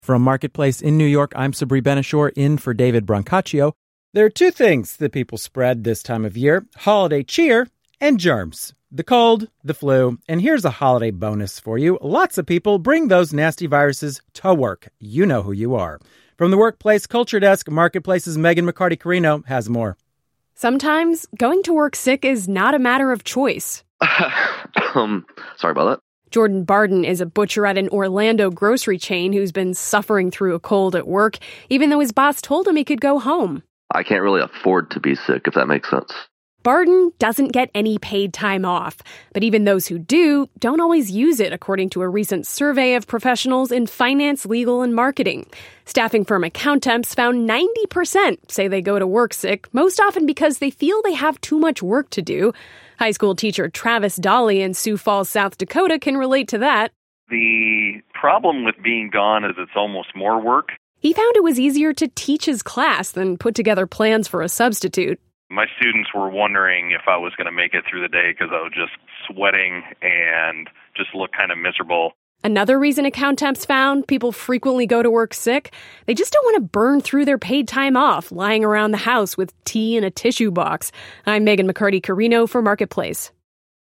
From Marketplace in New York, I'm Sabri Ben-Achour in for David Brancaccio. There are two things that people spread this time of year: holiday cheer and germs. The cold, the flu, and here's a holiday bonus for you. Lots of people bring those nasty viruses to work. You know who you are. From the Workplace Culture Desk, Marketplace's Megan McCarty-Carino has more. Sometimes going to work sick is not a matter of choice. Sorry about that. Jordan Barden is a butcher at an Orlando grocery chain who's been suffering through a cold at work, even though his boss told him he could go home. I can't really afford to be sick, if that makes sense. Barden doesn't get any paid time off, but even those who do don't always use it, according to a recent survey of professionals in finance, legal, and marketing. Staffing firm Accountemps found 90% say they go to work sick, most often because they feel they have too much work to do. High school teacher Travis Dolly in Sioux Falls, South Dakota can relate to that. The problem with being gone is it's almost more work. He found it was easier to teach his class than put together plans for a substitute. My students were wondering if I was going to make it through the day because I was just sweating and just looked kind of miserable. Another reason Accountemps found people frequently go to work sick, they just don't want to burn through their paid time off lying around the house with tea in a tissue box. I'm Megan McCarty-Carino for Marketplace.